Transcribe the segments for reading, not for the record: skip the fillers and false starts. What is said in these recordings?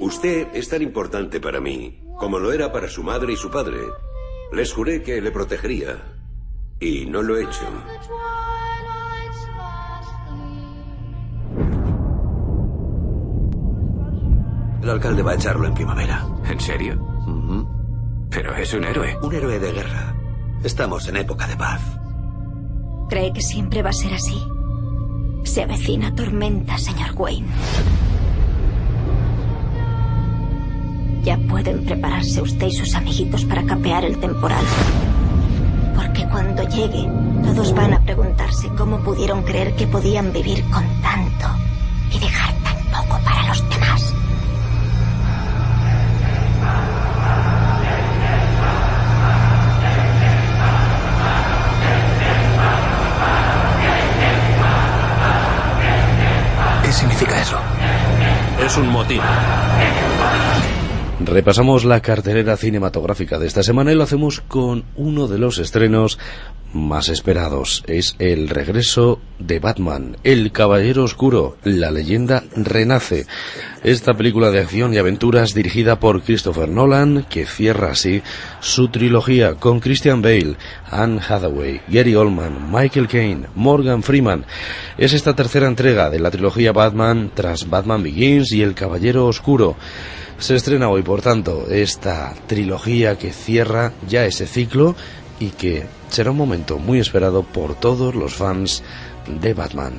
Usted es tan importante para mí como lo era para su madre y su padre. Les juré que le protegería. Y no lo he hecho. El alcalde va a echarlo en primavera. ¿En serio? Pero es un héroe. Un héroe de guerra. Estamos en época de paz. ¿Cree que siempre va a ser así? Se avecina tormenta, señor Wayne. Ya pueden prepararse usted y sus amiguitos para capear el temporal. Porque cuando llegue, todos van a preguntarse cómo pudieron creer que podían vivir con tanto y dejar tan poco para los demás. ¿Qué significa eso? Es un motín. Repasamos la cartelera cinematográfica de esta semana y lo hacemos con uno de los estrenos más esperados. Es el regreso de Batman, El Caballero Oscuro, la leyenda renace. Esta película de acción y aventuras dirigida por Christopher Nolan, que cierra así su trilogía con Christian Bale, Anne Hathaway, Gary Oldman, Michael Caine, Morgan Freeman. Es esta tercera entrega de la trilogía Batman tras Batman Begins y El Caballero Oscuro. Se estrena hoy, por tanto, esta trilogía que cierra ya ese ciclo y que será un momento muy esperado por todos los fans de Batman.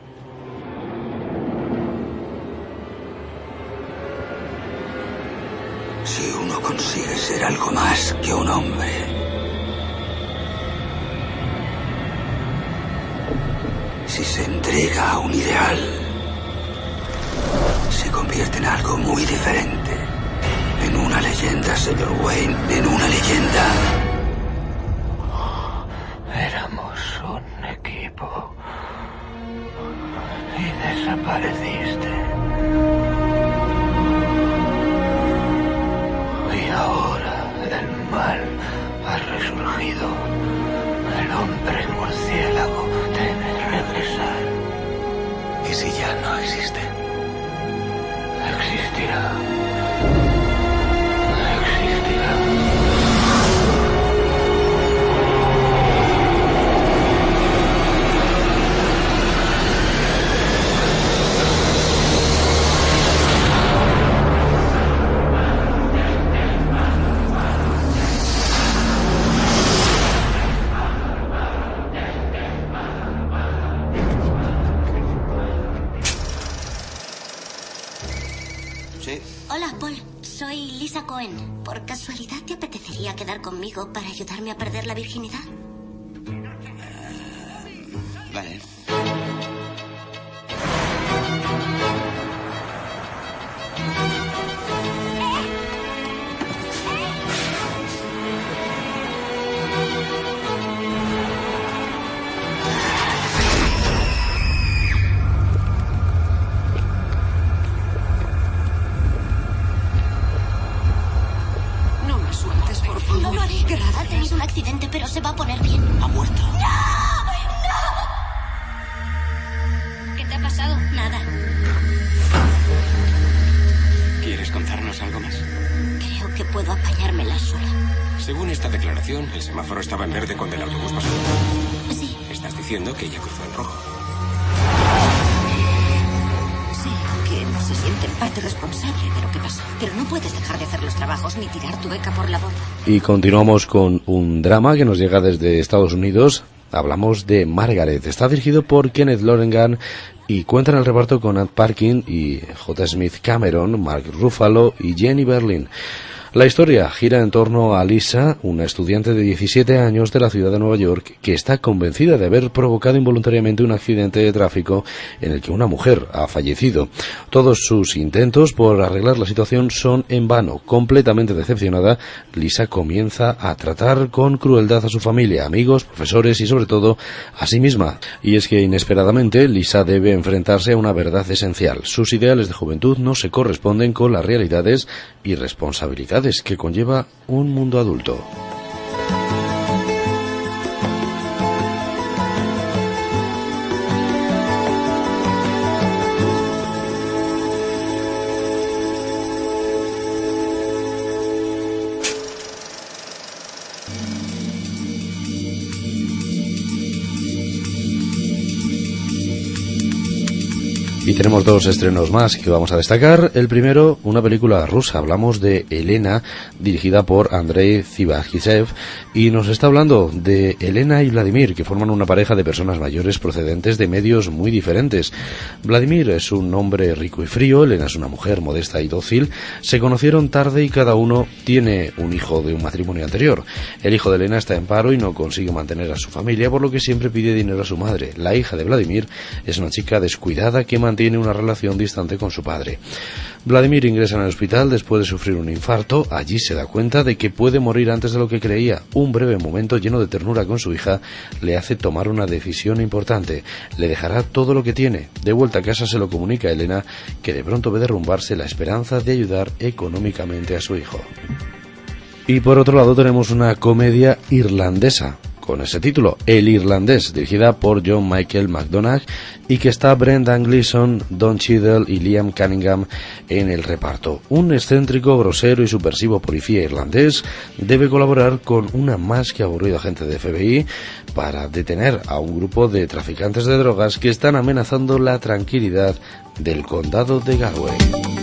Si uno consigue ser algo más que un hombre, si se entrega a un ideal, se convierte en algo muy diferente. En una leyenda, señor Wayne, en una leyenda. Éramos un equipo y desapareciste. Y ahora el mal ha resurgido. El hombre murciélago debe regresar. ¿Y si ya no existe? Existirá. Hola, Paul. Soy Lisa Cohen. ¿Por casualidad te apetecería quedar conmigo para ayudarme a perder la virginidad? Vale. No lo haré. Ha tenido un accidente, pero se va a poner bien. ¿Ha muerto? ¡No! ¡No! ¿Qué te ha pasado? Nada. ¿Quieres contarnos algo más? Creo que puedo apañármela sola. Según esta declaración, el semáforo estaba en verde cuando el autobús pasó. Sí. Estás diciendo que ella cruzó en rojo. Sí, que no se siente en parte responsable de lo que pasó. Pero no puedes dejar de hacer los trabajos ni tirar tu beca por la borda. Y continuamos con un drama que nos llega desde Estados Unidos. Hablamos de Margaret. Está dirigido por Kenneth Lonergan y cuenta en el reparto con Ann Parkin y J. Smith Cameron, Mark Ruffalo y Jenny Berlin. La historia gira en torno a Lisa, una estudiante de 17 años de la ciudad de Nueva York que está convencida de haber provocado involuntariamente un accidente de tráfico en el que una mujer ha fallecido. Todos sus intentos por arreglar la situación son en vano. Completamente decepcionada, Lisa comienza a tratar con crueldad a su familia, amigos, profesores y sobre todo a sí misma. Y es que inesperadamente Lisa debe enfrentarse a una verdad esencial. Sus ideales de juventud no se corresponden con las realidades y responsabilidades que conlleva un mundo adulto. Y tenemos dos estrenos más que vamos a destacar. El primero, una película rusa. Hablamos de Elena, dirigida por Andrei Zivagisev, y nos está hablando de Elena y Vladimir, que forman una pareja de personas mayores procedentes de medios muy diferentes. Vladimir es un hombre rico y frío, Elena es una mujer modesta y dócil. Se conocieron tarde y cada uno tiene un hijo de un matrimonio anterior. El hijo de Elena está en paro y no consigue mantener a su familia, por lo que siempre pide dinero a su madre. La hija de Vladimir es una chica descuidada que mantiene una relación distante con su padre. Vladimir ingresa en el hospital después de sufrir un infarto. Allí se da cuenta de que puede morir antes de lo que creía. Un breve momento lleno de ternura con su hija le hace tomar una decisión importante. Le dejará todo lo que tiene. De vuelta a casa se lo comunica a Elena, que de pronto ve derrumbarse la esperanza de ayudar económicamente a su hijo. Y por otro lado tenemos una comedia irlandesa con ese título, El Irlandés, dirigida por John Michael McDonagh y que está Brendan Gleeson, Don Cheadle y Liam Cunningham en el reparto. Un excéntrico, grosero y subversivo policía irlandés debe colaborar con una más que aburrida agente de FBI para detener a un grupo de traficantes de drogas que están amenazando la tranquilidad del condado de Galway.